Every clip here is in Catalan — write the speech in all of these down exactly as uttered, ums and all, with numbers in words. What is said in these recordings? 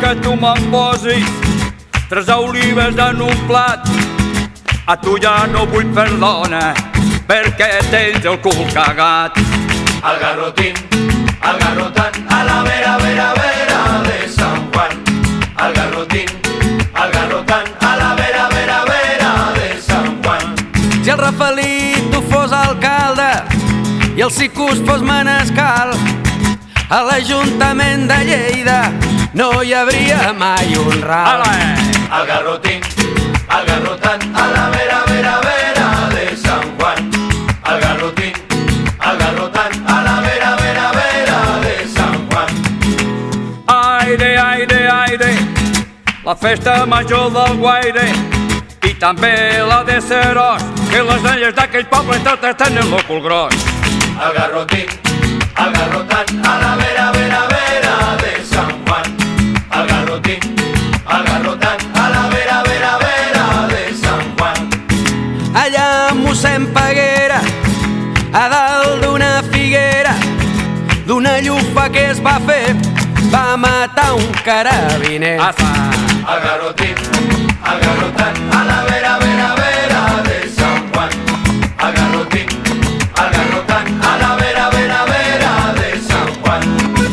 que tu me'n posis tres olives en un plat. A tu ja no vull perdona perquè tens el cul cagat. Al garrotín, al garrotant, a la vera, vera, vera de San Juan. Al garrotín, al garrotant, a la vera, vera, vera de San Juan. Si el Rafelito fos alcalde i el Sicus fos manescal, a l'Ajuntament de Lleida no hi hauria mai un ral. Al garrotín, al garrotant, a la vera, vera, vera de San Juan. Al garrotín, al garrotant, a la vera, vera, vera de San Juan. Aire, aire, aire, la festa major del Guaire i també la de Serós, que les nenes d'aquell poble totes tenen el cul gros. Al garrotín, al garrotant, a la vera, vera, vera de San Juan. Al garrotín, al garrotant, a la vera, vera, vera de San Juan. Allà a mossèn Peguera, a dalt d'una figuera, d'una llufa que es va fer, va matar un carabiner. Al garrotín, al garrotant, a la vera, vera, vera de San Juan. Al garrotín, al garrotant, a la vera, vera, vera de San Juan.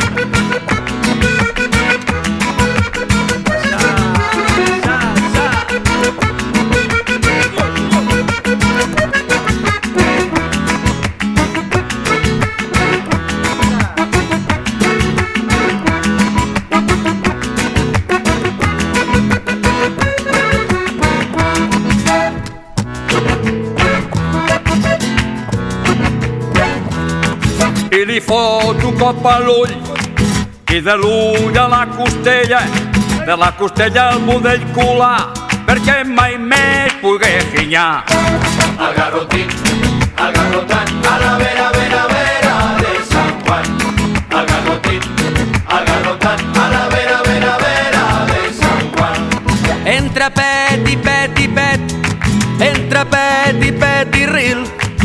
I li fot un cop a l'ull i de l'ull a la costella, de la costella al budell colar, perquè mai més pugui ginyar. Al garrotín, al garrotant, a la vera, vera, vera de San Juan. Al garrotín, al garrotant, a la vera, vera, vera de San Juan. Entre pet i pet i pet, entre pet i pet i ril,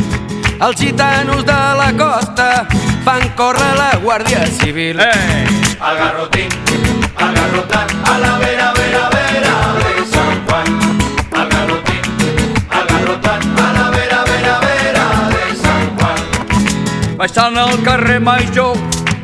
els gitanos de la costa fan córrer la Guàrdia Civil. Al garrotín, al garrotant, a la vera, vera, vera de San Juan. Al garrotín, al garrotant, a la vera, vera, vera de San Juan. Baixant al carrer Major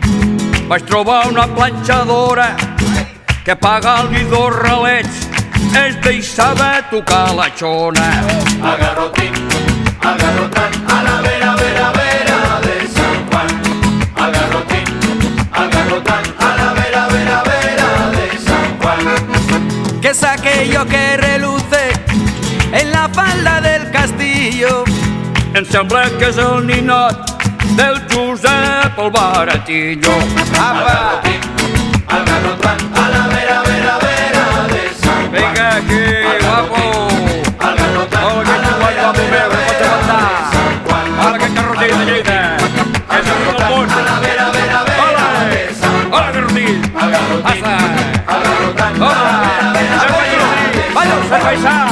vaig trobar una planxadora que paga-li dos ralets es deixava tocar la xona. Al garrotín, al garrotant, a la vera, vera, vera de San Juan. Al garrotín, al garrotant, a la vera, vera, vera de San Juan. ¿Qué es aquello que reluce en la falda del castillo? Em sembla que és el ninot del Josep el Baratillo. Al garrotín, al garrotant, a la vera, vera, vera de San Juan. Vinga aquí, guapo. Al garrotant, Hola, que tu guai, guapo meu, que pots aguantar. Hola, que carrotín de Lleida. Que és el del món. a la vera, vera, vera de San Juan. Hola, carrotín. Al garrotín, Passa. al garrotant, a Hola. la vera, vera, vera de San Juan. Vaya, cerveza.